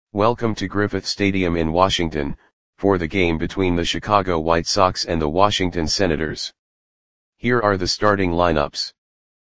Welcome to Griffith Stadium in Washington, for the game between the Chicago White Sox and the Washington Senators. Here are the starting lineups.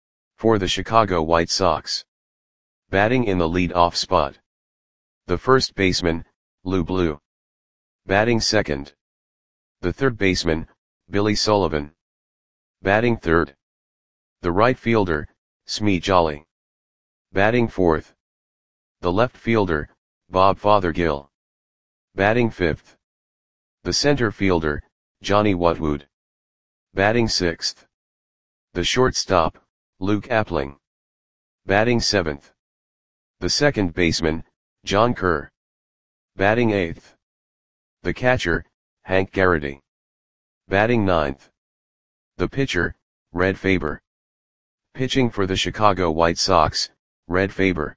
For the Chicago White Sox. Batting in the lead-off spot. The first baseman, Lou Blue. Batting second. The third baseman, Billy Sullivan. Batting third. The right fielder, Smee Jolly. Batting fourth. The left fielder, Bob Fothergill. Batting fifth. The center fielder, Johnny Wutwood. Batting sixth. The shortstop, Luke Appling. Batting seventh. The second baseman, John Kerr. Batting eighth. The catcher, Hank Garrity. Batting ninth. The pitcher, Red Faber. Pitching for the Chicago White Sox, Red Faber.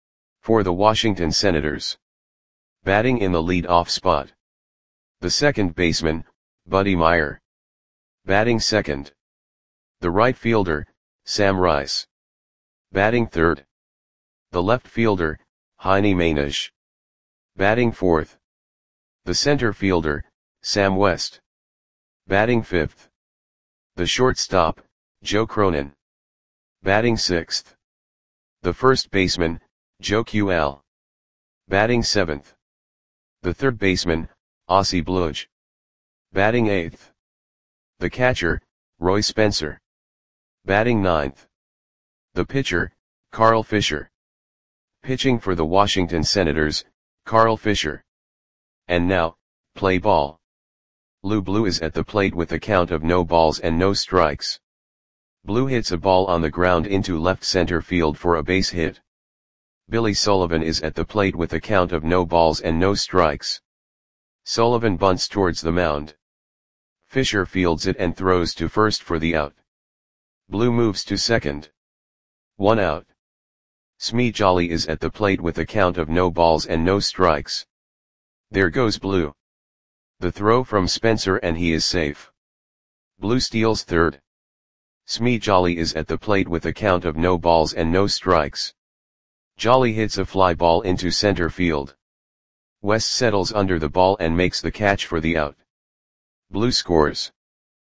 For the Washington Senators. Batting in the lead-off spot. The second baseman, Buddy Meyer. Batting second. The right fielder, Sam Rice. Batting third. The left fielder, Heine Mainish. Batting fourth. The center fielder, Sam West. Batting fifth. The shortstop, Joe Cronin. Batting sixth. The first baseman, Joe Q.L. Batting seventh. The third baseman, Ossie Bludge. Batting eighth. The catcher, Roy Spencer. Batting ninth. The pitcher, Carl Fisher. Pitching for the Washington Senators, Carl Fisher. And now, play ball. Lou Blue is at the plate with a count of no balls and no strikes. Blue hits a ball on the ground into left center field for a base hit. Billy Sullivan is at the plate with a count of no balls and no strikes. Sullivan bunts towards the mound. Fisher fields it and throws to first for the out. Blue moves to second. 1 out. Smee Jolly is at the plate with a count of no balls and no strikes. There goes Blue. The throw from Spencer and he is safe. Blue steals third. Smee Jolly is at the plate with a count of no balls and no strikes. Jolly hits a fly ball into center field. West settles under the ball and makes the catch for the out. Blue scores.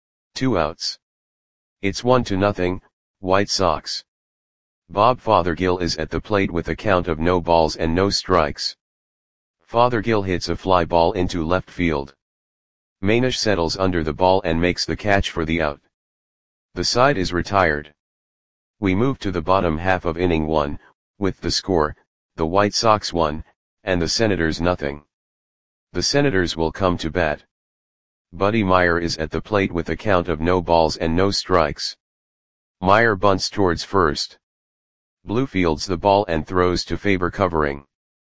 2 outs. It's 1-0, White Sox. Bob Fothergill is at the plate with a count of no balls and no strikes. Fothergill hits a fly ball into left field. Mainish settles under the ball and makes the catch for the out. The side is retired. We move to the bottom half of inning 1, with the score, the White Sox 1, and the Senators 0. The Senators will come to bat. Buddy Meyer is at the plate with a count of no balls and no strikes. Meyer bunts towards first. Blue fields the ball and throws to Faber covering.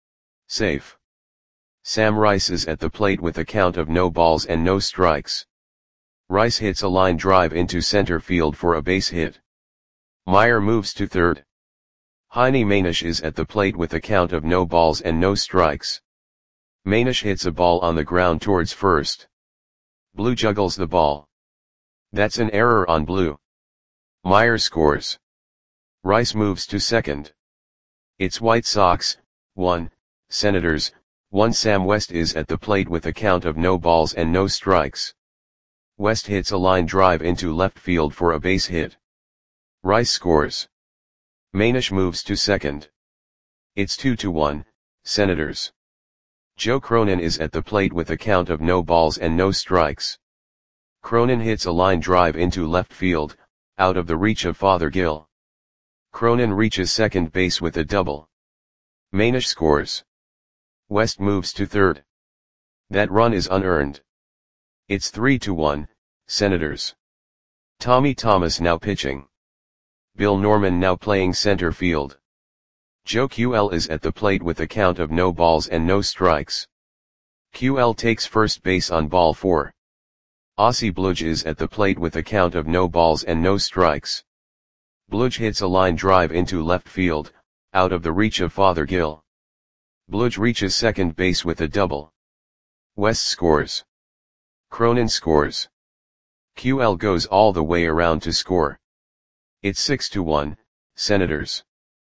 Safe. Sam Rice is at the plate with a count of no balls and no strikes. Rice hits a line drive into center field for a base hit. Meyer moves to third. Heine Mainish is at the plate with a count of no balls and no strikes. Mainish hits a ball on the ground towards first. Blue juggles the ball. That's an error on Blue. Meyer scores. Rice moves to second. It's White Sox 1, Senators 1. Sam West is at the plate with a count of no balls and no strikes. West hits a line drive into left field for a base hit. Rice scores. Mainish moves to second. It's 2-1, Senators. Joe Cronin is at the plate with a count of no balls and no strikes. Cronin hits a line drive into left field, out of the reach of Fothergill. Cronin reaches second base with a double. Mainish scores. West moves to third. That run is unearned. It's 3-1, Senators. Tommy Thomas now pitching. Bill Norman now playing center field. Joe Q.L. is at the plate with a count of no balls and no strikes. Q.L. takes first base on ball 4. Ossie Bludge is at the plate with a count of no balls and no strikes. Bludge hits a line drive into left field, out of the reach of Fothergill. Bludge reaches second base with a double. West scores. Cronin scores. Q.L. goes all the way around to score. It's 6-1, Senators.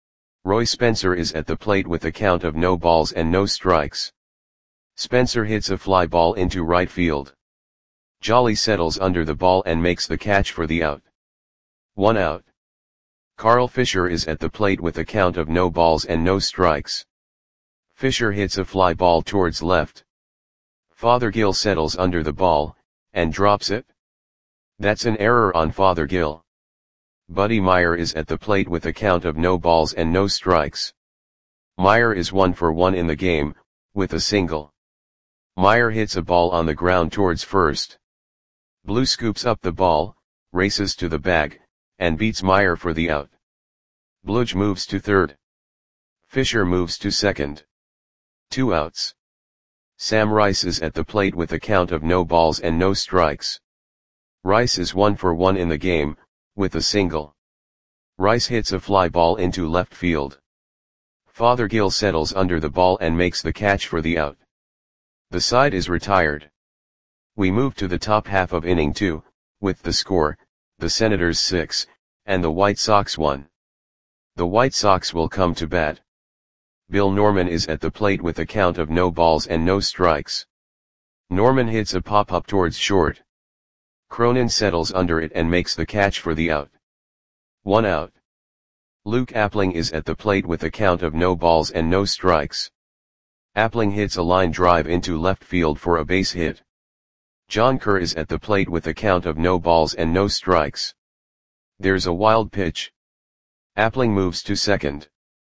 Roy Spencer is at the plate with a count of no balls and no strikes. Spencer hits a fly ball into right field. Jolly settles under the ball and makes the catch for the out. 1 out. Carl Fisher is at the plate with a count of no balls and no strikes. Fisher hits a fly ball towards left. Fothergill settles under the ball, and drops it. That's an error on Fothergill. Buddy Meyer is at the plate with a count of no balls and no strikes. Meyer is 1 for 1 in the game, with a single. Meyer hits a ball on the ground towards first. Blue scoops up the ball, races to the bag, and beats Meyer for the out. Bludge moves to third. Fisher moves to second. 2 outs. Sam Rice is at the plate with a count of no balls and no strikes. Rice is 1 for 1 in the game, with a single. Rice hits a fly ball into left field. Fothergill settles under the ball and makes the catch for the out. The side is retired. We move to the top half of inning 2, with the score, the Senators 6, and the White Sox 1. The White Sox will come to bat. Bill Norman is at the plate with a count of no balls and no strikes. Norman hits a pop-up towards short. Cronin settles under it and makes the catch for the out. 1 out. Luke Appling is at the plate with a count of no balls and no strikes. Appling hits a line drive into left field for a base hit. John Kerr is at the plate with a count of no balls and no strikes. There's a wild pitch. Appling moves to second.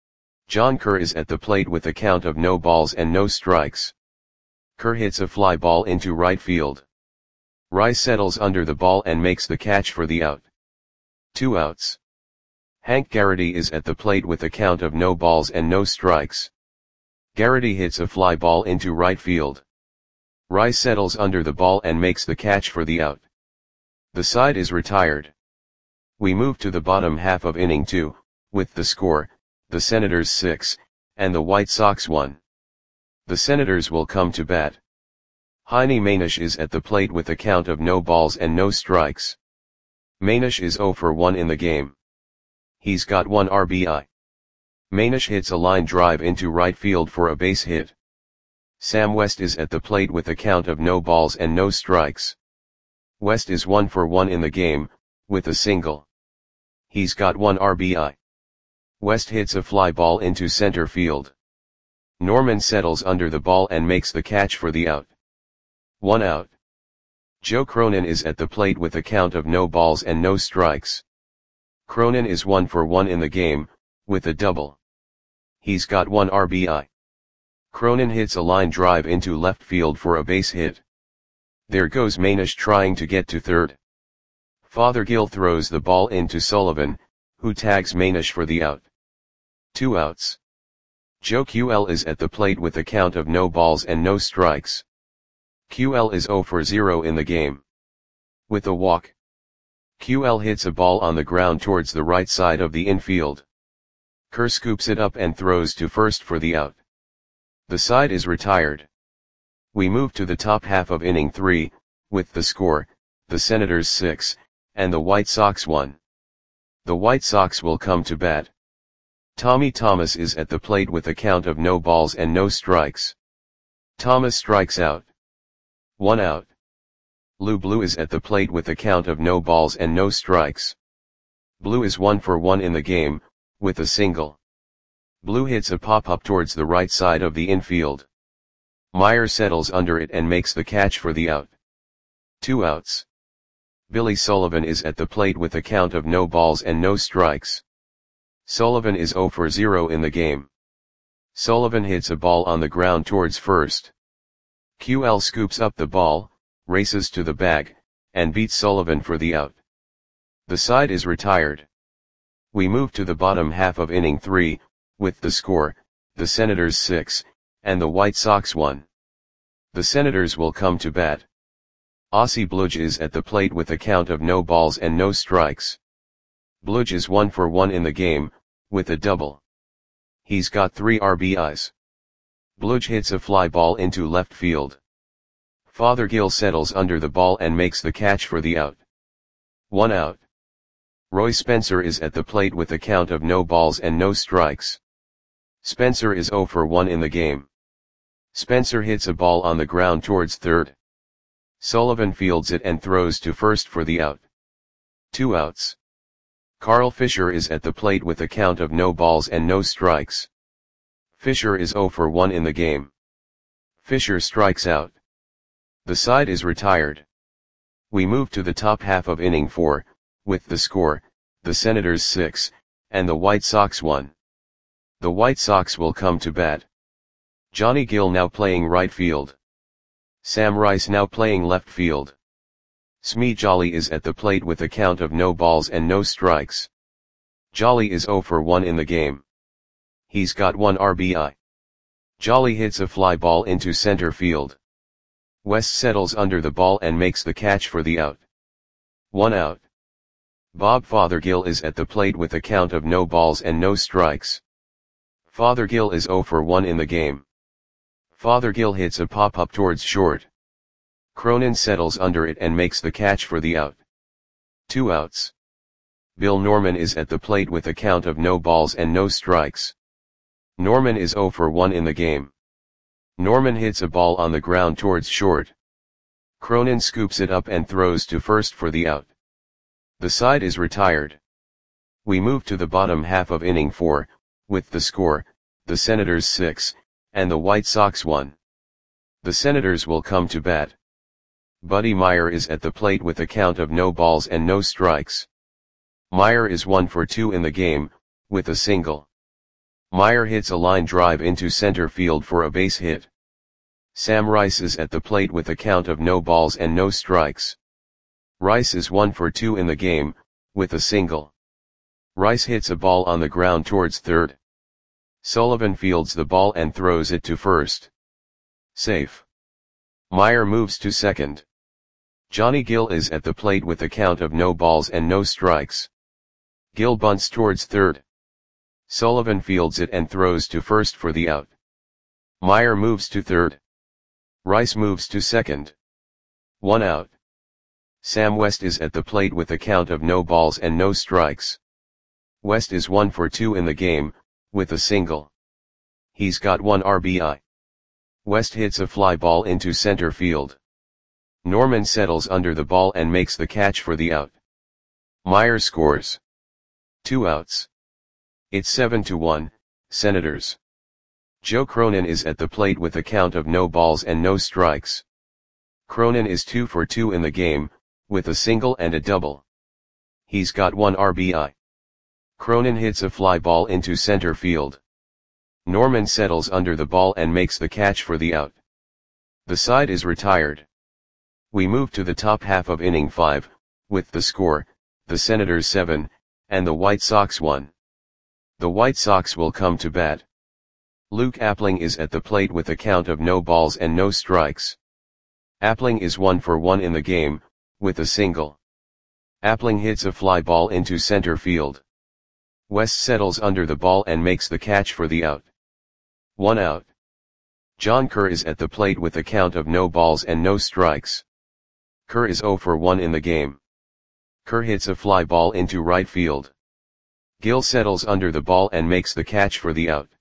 John Kerr is at the plate with a count of no balls and no strikes. Kerr hits a fly ball into right field. Rice settles under the ball and makes the catch for the out. 2 outs. Hank Garrity is at the plate with a count of no balls and no strikes. Garrity hits a fly ball into right field. Rice settles under the ball and makes the catch for the out. The side is retired. We move to the bottom half of inning 2, with the score, the Senators 6, and the White Sox 1. The Senators will come to bat. Heine Manish is at the plate with a count of no balls and no strikes. Manish is 0 for 1 in the game. He's got 1 RBI. Manish hits a line drive into right field for a base hit. Sam West is at the plate with a count of no balls and no strikes. West is 1 for 1 in the game, with a single. He's got 1 RBI. West hits a fly ball into center field. Norman settles under the ball and makes the catch for the out. 1 out. Joe Cronin is at the plate with a count of no balls and no strikes. Cronin is 1 for 1 in the game, with a double. He's got 1 RBI. Cronin hits a line drive into left field for a base hit. There goes Manish trying to get to third. Fothergill throws the ball into Sullivan, who tags Manish for the out. 2 outs. Joe QL is at the plate with a count of no balls and no strikes. QL is 0 for 0 in the game. With a walk. QL hits a ball on the ground towards the right side of the infield. Kerr scoops it up and throws to first for the out. The side is retired. We move to the top half of inning 3, with the score, the Senators 6, and the White Sox 1. The White Sox will come to bat. Tommy Thomas is at the plate with a count of no balls and no strikes. Thomas strikes out. 1 out. Lou Blue is at the plate with a count of no balls and no strikes. Blue is 1 for 1 in the game, with a single. Blue hits a pop-up towards the right side of the infield. Meyer settles under it and makes the catch for the out. 2 outs. Billy Sullivan is at the plate with a count of no balls and no strikes. Sullivan is 0 for 0 in the game. Sullivan hits a ball on the ground towards first. QL scoops up the ball, races to the bag, and beats Sullivan for the out. The side is retired. We move to the bottom half of inning 3, with the score, the Senators 6, and the White Sox 1. The Senators will come to bat. Ossie Bludge is at the plate with a count of no balls and no strikes. Bludge is 1 for 1 in the game, with a double. He's got 3 RBIs. Bludge hits a fly ball into left field. Fothergill settles under the ball and makes the catch for the out. 1 out. Roy Spencer is at the plate with a count of no balls and no strikes. Spencer is 0 for 1 in the game. Spencer hits a ball on the ground towards third. Sullivan fields it and throws to first for the out. 2 outs. Carl Fisher is at the plate with a count of no balls and no strikes. Fisher is 0 for 1 in the game. Fisher strikes out. The side is retired. We move to the top half of inning 4, with the score, the Senators 6, and the White Sox 1. The White Sox will come to bat. Johnny Gill now playing right field. Sam Rice now playing left field. Smee Jolly is at the plate with a count of no balls and no strikes. Jolly is 0 for 1 in the game. He's got 1 RBI. Jolly hits a fly ball into center field. West settles under the ball and makes the catch for the out. 1 out. Bob Fothergill is at the plate with a count of no balls and no strikes. Fothergill is 0 for 1 in the game. Fothergill hits a pop-up towards short. Cronin settles under it and makes the catch for the out. 2 outs. Bill Norman is at the plate with a count of no balls and no strikes. Norman is 0 for 1 in the game. Norman hits a ball on the ground towards short. Cronin scoops it up and throws to first for the out. The side is retired. We move to the bottom half of inning 4, with the score, the Senators 6, and the White Sox 1. The Senators will come to bat. Buddy Meyer is at the plate with a count of no balls and no strikes. Meyer is 1 for 2 in the game, with a single. Meyer hits a line drive into center field for a base hit. Sam Rice is at the plate with a count of no balls and no strikes. Rice is 1 for 2 in the game, with a single. Rice hits a ball on the ground towards third. Sullivan fields the ball and throws it to first. Safe. Meyer moves to second. Johnny Gill is at the plate with a count of no balls and no strikes. Gill bunts towards third. Sullivan fields it and throws to first for the out. Meyer moves to third. Rice moves to second. 1 out. Sam West is at the plate with a count of no balls and no strikes. West is 1 for 2 in the game, with a single. He's got 1 RBI. West hits a fly ball into center field. Norman settles under the ball and makes the catch for the out. Meyer scores. 2 outs. It's 7-1, Senators. Joe Cronin is at the plate with a count of no balls and no strikes. Cronin is 2 for 2 in the game, with a single and a double. He's got 1 RBI. Cronin hits a fly ball into center field. Norman settles under the ball and makes the catch for the out. The side is retired. We move to the top half of inning 5, with the score, the Senators 7, and the White Sox 1. The White Sox will come to bat. Luke Appling is at the plate with a count of no balls and no strikes. Appling is 1 for 1 in the game, with a single. Appling hits a fly ball into center field. West settles under the ball and makes the catch for the out. 1 out. John Kerr is at the plate with a count of no balls and no strikes. Kerr is 0 for 1 in the game. Kerr hits a fly ball into right field. Gill settles under the ball and makes the catch for the out.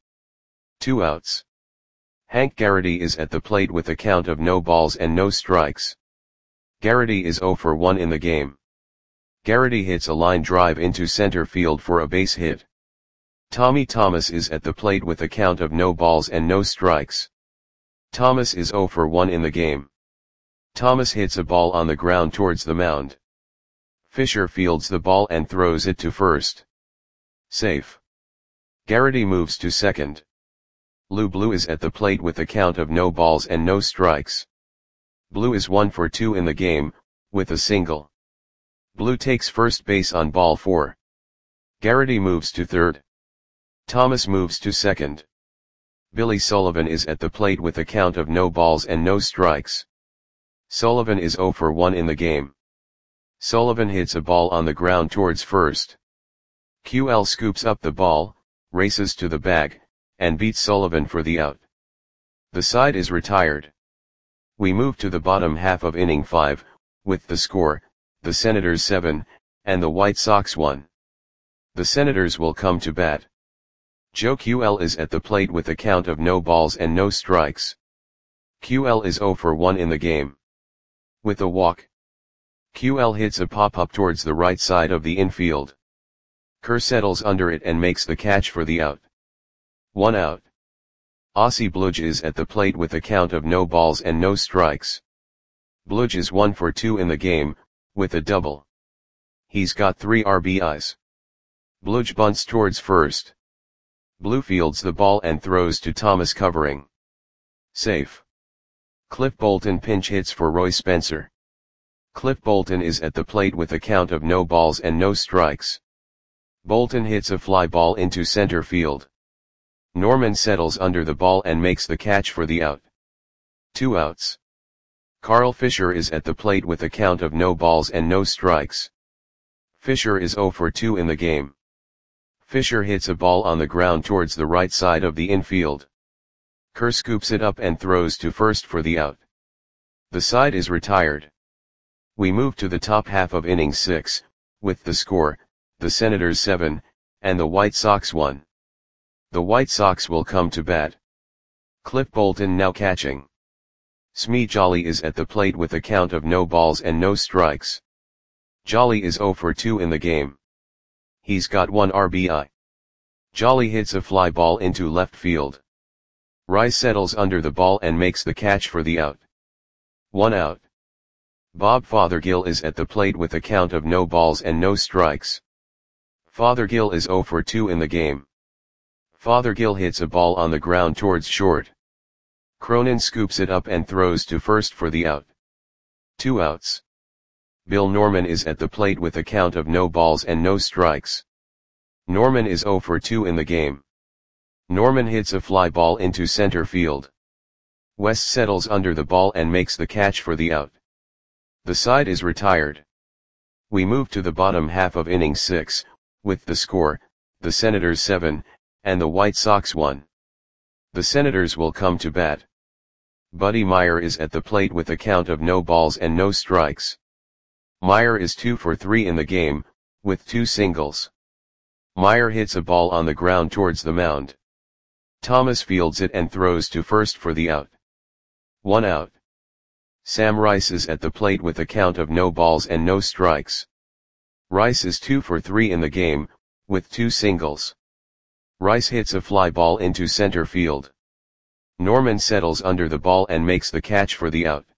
2 outs. Hank Garrity is at the plate with a count of no balls and no strikes. Garrity is 0 for 1 in the game. Garrity hits a line drive into center field for a base hit. Tommy Thomas is at the plate with a count of no balls and no strikes. Thomas is 0 for 1 in the game. Thomas hits a ball on the ground towards the mound. Fisher fields the ball and throws it to first. Safe. Garrity moves to second. Lou Blue is at the plate with a count of no balls and no strikes. Blue is 1 for 2 in the game, with a single. Blue takes first base on ball 4. Garrity moves to third. Thomas moves to second. Billy Sullivan is at the plate with a count of no balls and no strikes. Sullivan is 0 for 1 in the game. Sullivan hits a ball on the ground towards first. QL scoops up the ball, races to the bag, and beats Sullivan for the out. The side is retired. We move to the bottom half of inning 5, with the score, the Senators 7, and the White Sox 1. The Senators will come to bat. Joe QL is at the plate with a count of no balls and no strikes. QL is 0 for 1 in the game. With a walk, QL hits a pop-up towards the right side of the infield. Kerr settles under it and makes the catch for the out. 1 out. Aussie Bludge is at the plate with a count of no balls and no strikes. Bludge is 1 for 2 in the game, with a double. He's got 3 RBIs. Bludge bunts towards first. Blue fields the ball and throws to Thomas covering. Safe. Cliff Bolton pinch hits for Roy Spencer. Cliff Bolton is at the plate with a count of no balls and no strikes. Bolton hits a fly ball into center field. Norman settles under the ball and makes the catch for the out. 2 outs. Carl Fisher is at the plate with a count of no balls and no strikes. Fisher is 0 for 2 in the game. Fisher hits a ball on the ground towards the right side of the infield. Kerr scoops it up and throws to first for the out. The side is retired. We move to the top half of inning 6, with the score, the Senators 7, and the White Sox 1. The White Sox will come to bat. Cliff Bolton now catching. Smee Jolly is at the plate with a count of no balls and no strikes. Jolly is 0 for 2 in the game. He's got 1 RBI. Jolly hits a fly ball into left field. Rice settles under the ball and makes the catch for the out. 1 out. Bob Fothergill is at the plate with a count of no balls and no strikes. Fothergill is 0 for 2 in the game. Fothergill hits a ball on the ground towards short. Cronin scoops it up and throws to first for the out. 2 outs. Bill Norman is at the plate with a count of no balls and no strikes. Norman is 0 for 2 in the game. Norman hits a fly ball into center field. West settles under the ball and makes the catch for the out. The side is retired. We move to the bottom half of inning 6, with the score, the Senators 7, and the White Sox 1. The Senators will come to bat. Buddy Meyer is at the plate with a count of no balls and no strikes. Meyer is 2 for 3 in the game, with 2 singles. Meyer hits a ball on the ground towards the mound. Thomas fields it and throws to first for the out. 1 out. Sam Rice is at the plate with a count of no balls and no strikes. Rice is 2 for 3 in the game, with 2 singles. Rice hits a fly ball into center field. Norman settles under the ball and makes the catch for the out.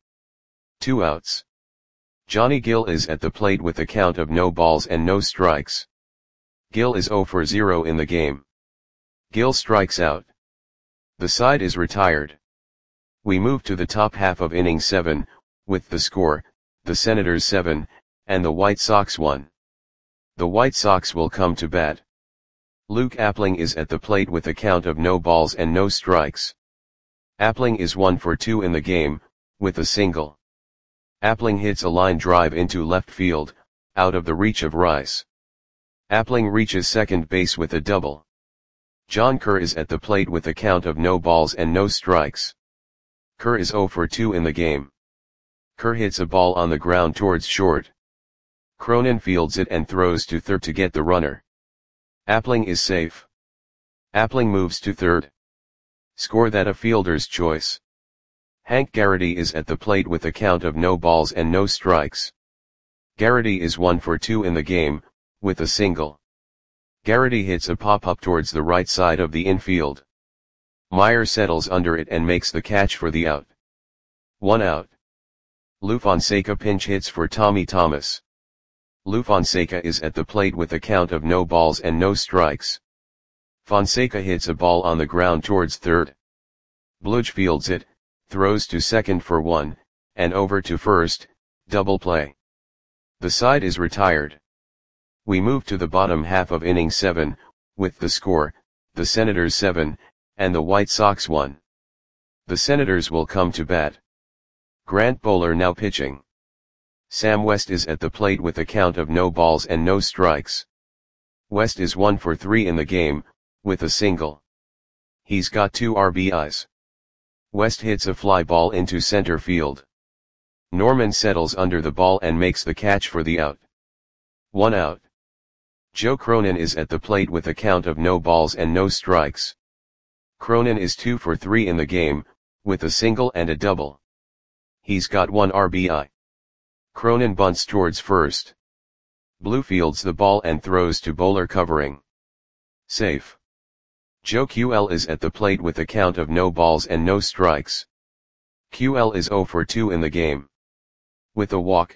2 outs. Johnny Gill is at the plate with a count of no balls and no strikes. Gill is 0 for 0 in the game. Gill strikes out. The side is retired. We move to the top half of inning 7, with the score, the Senators 7, and the White Sox 1. The White Sox will come to bat. Luke Appling is at the plate with a count of no balls and no strikes. Appling is 1 for 2 in the game, with a single. Appling hits a line drive into left field, out of the reach of Rice. Appling reaches second base with a double. John Kerr is at the plate with a count of no balls and no strikes. Kerr is 0 for 2 in the game. Kerr hits a ball on the ground towards short. Cronin fields it and throws to third to get the runner. Appling is safe. Appling moves to third. Score that a fielder's choice. Hank Garrity is at the plate with a count of no balls and no strikes. Garrity is 1 for 2 in the game, with a single. Garrity hits a pop-up towards the right side of the infield. Meyer settles under it and makes the catch for the out. 1 out. Lou Fonseca pinch hits for Tommy Thomas. Lou Fonseca is at the plate with a count of no balls and no strikes. Fonseca hits a ball on the ground towards third. Bludge fields it, throws to second for 1, and over to first, double play. The side is retired. We move to the bottom half of inning 7, with the score, the Senators 7, and the White Sox 1. The Senators will come to bat. Grant Bowler now pitching. Sam West is at the plate with a count of no balls and no strikes. West is 1 for 3 in the game, with a single. He's got 2 RBIs. West hits a fly ball into center field. Norman settles under the ball and makes the catch for the out. 1 out. Joe Cronin is at the plate with a count of no balls and no strikes. Cronin is 2 for 3 in the game, with a single and a double. He's got 1 RBI. Cronin bunts towards first. Blue fields the ball and throws to bowler covering. Safe. Joe QL is at the plate with a count of no balls and no strikes. QL is 0 for 2 in the game. With a walk.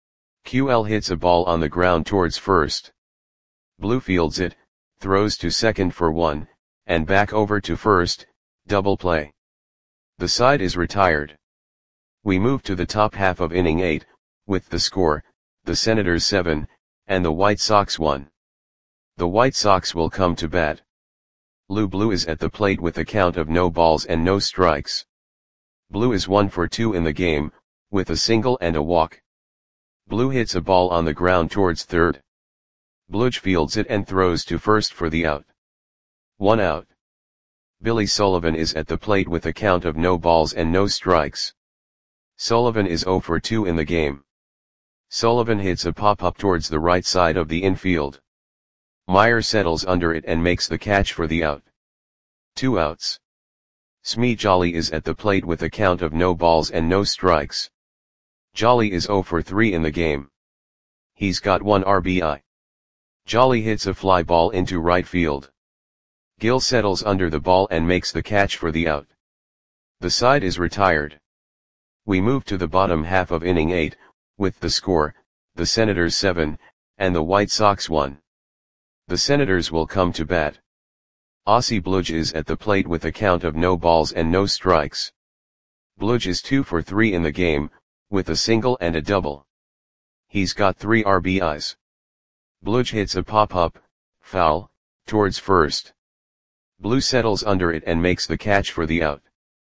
QL hits a ball on the ground towards first. Blue fields it, throws to second for 1, and back over to first, double play. The side is retired. We move to the top half of inning 8, with the score, the Senators 7, and the White Sox 1. The White Sox will come to bat. Lou Blue is at the plate with a count of no balls and no strikes. Blue is 1 for 2 in the game, with a single and a walk. Blue hits a ball on the ground towards third. Bludge fields it and throws to first for the out. 1 out. Billy Sullivan is at the plate with a count of no balls and no strikes. Sullivan is 0 for 2 in the game. Sullivan hits a pop-up towards the right side of the infield. Meyer settles under it and makes the catch for the out. 2 outs. Smee Jolly is at the plate with a count of no balls and no strikes. Jolly is 0 for 3 in the game. He's got 1 RBI. Jolly hits a fly ball into right field. Gill settles under the ball and makes the catch for the out. The side is retired. We move to the bottom half of inning 8, with the score, the Senators 7, and the White Sox 1. The Senators will come to bat. Aussie Bludge is at the plate with a count of no balls and no strikes. Bludge is 2 for 3 in the game, with a single and a double. He's got 3 RBIs. Bludge hits a pop-up, foul, towards first. Blue settles under it and makes the catch for the out.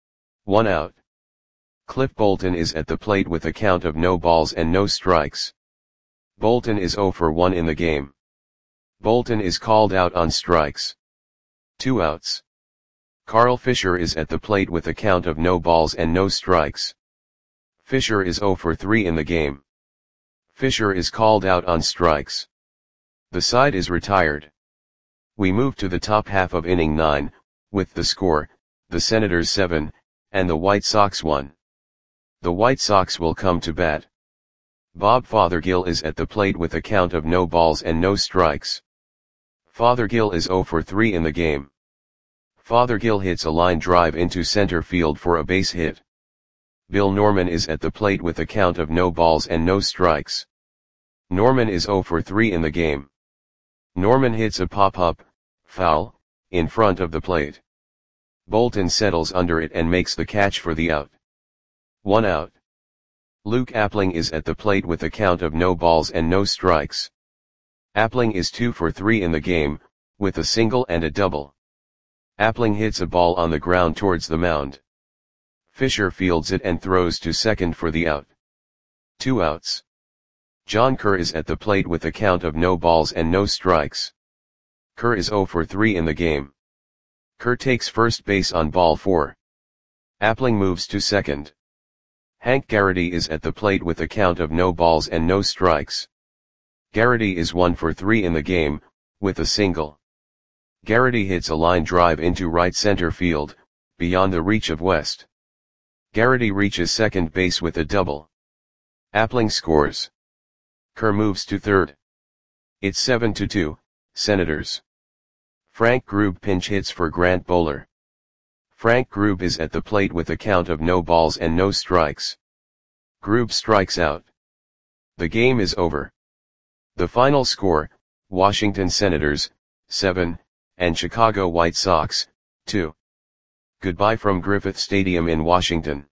1 out. Cliff Bolton is at the plate with a count of no balls and no strikes. Bolton is 0 for 1 in the game. Bolton is called out on strikes. 2 outs. Carl Fisher is at the plate with a count of no balls and no strikes. Fisher is 0 for 3 in the game. Fisher is called out on strikes. The side is retired. We move to the top half of inning 9, with the score, the Senators 7, and the White Sox 1. The White Sox will come to bat. Bob Fothergill is at the plate with a count of no balls and no strikes. Fothergill is 0 for 3 in the game. Fothergill hits a line drive into center field for a base hit. Bill Norman is at the plate with a count of no balls and no strikes. Norman is 0 for 3 in the game. Norman hits a pop-up, foul, in front of the plate. Bolton settles under it and makes the catch for the out. 1 out. Luke Appling is at the plate with a count of no balls and no strikes. Appling is 2 for 3 in the game, with a single and a double. Appling hits a ball on the ground towards the mound. Fisher fields it and throws to second for the out. 2 outs. John Kerr is at the plate with a count of no balls and no strikes. Kerr is 0 for 3 in the game. Kerr takes first base on ball 4. Appling moves to second. Hank Garrity is at the plate with a count of no balls and no strikes. Garrity is 1 for 3 in the game, with a single. Garrity hits a line drive into right center field, beyond the reach of West. Garrity reaches second base with a double. Appling scores. Kerr moves to third. It's 7-2, Senators. Frank Grube pinch hits for Grant Bowler. Frank Grube is at the plate with a count of no balls and no strikes. Grube strikes out. The game is over. The final score, Washington Senators, 7, and Chicago White Sox, 2. Goodbye from Griffith Stadium in Washington.